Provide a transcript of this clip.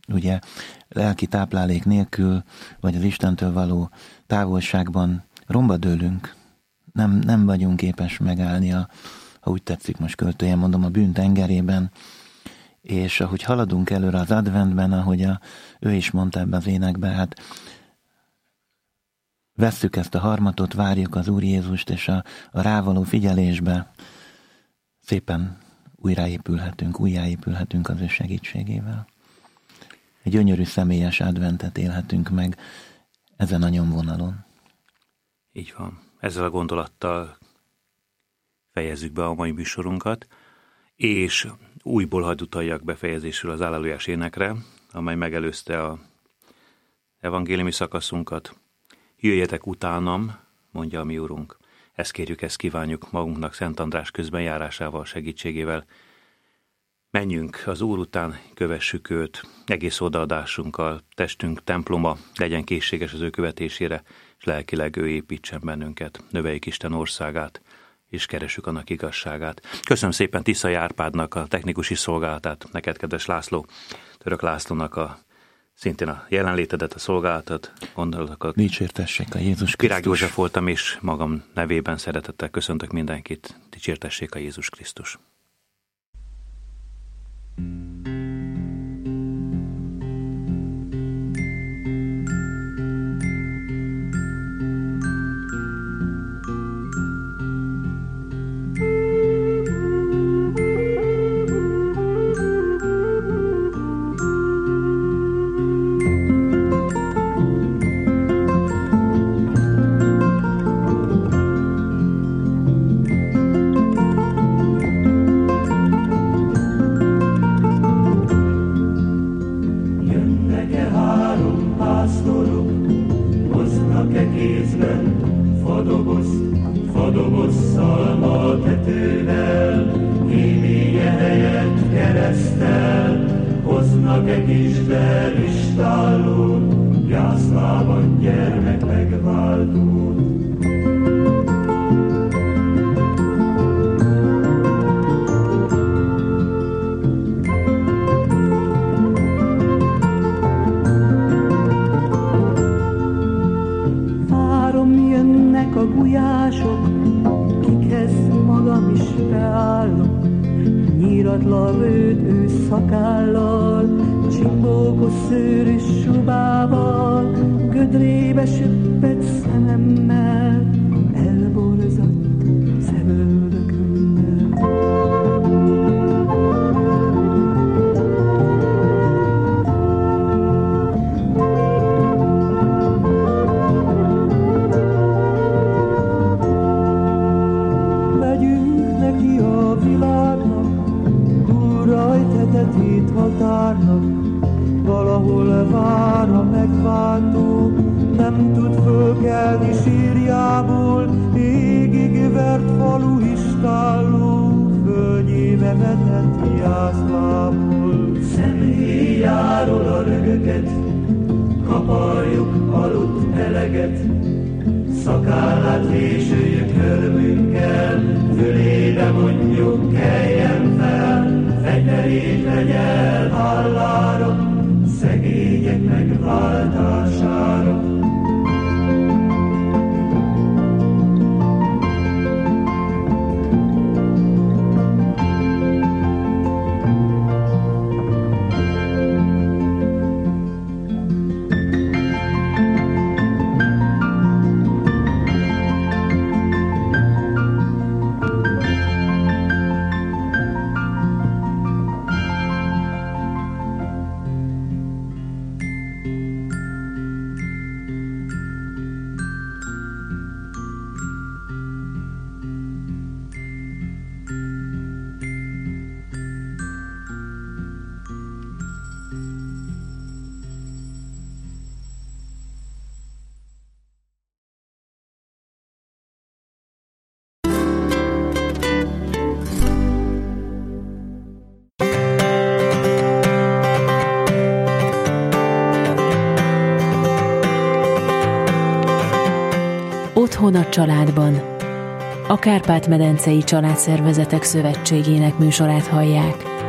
ugye lelki táplálék nélkül, vagy az Istentől való távolságban romba dőlünk. Nem vagyunk képes megállni ha úgy tetszik, most költően mondom, a bűn tengerében, és ahogy haladunk előre az adventben, ahogy ő is mondta ebben az énekben, hát vesszük ezt a harmatot, várjuk az Úr Jézust, és a rávaló figyelésbe szépen újjáépülhetünk az ő segítségével. Egy gyönyörű személyes adventet élhetünk meg ezen a nyomvonalon. Így van. Ezzel a gondolattal fejezzük be a mai műsorunkat, és újból hadd utaljak befejezésül az Allelujás énekre, amely megelőzte a evangéliumi szakaszunkat. Jöjjetek utánam, mondja a mi Urunk. Ezt kérjük, ezt kívánjuk magunknak Szent András közbenjárásával, segítségével. Menjünk az Úr után, kövessük őt, egész odaadásunkkal, testünk temploma legyen készséges az ő követésére, és lelkileg ő építsen bennünket, növeljük Isten országát, és keressük annak igazságát. Köszönöm szépen Tiszai Árpádnak a technikusi szolgálatát, neked, kedves László, Török Lászlónak szintén a jelenlétedet, a szolgálatot, gondolatokat. Dicsértessék a Jézus Krisztus. Király József voltam, és magam nevében szeretettel köszöntök mindenkit. Dicsértessék a Jézus Krisztus. Szakállát vésőjük körmünkkel, fülébe mondjuk keljen fel, fegyverét vegye el hallára, szegények megváltására. Otthon a családban. A Kárpát-medencei Családszervezetek Szövetségének műsorát hallják.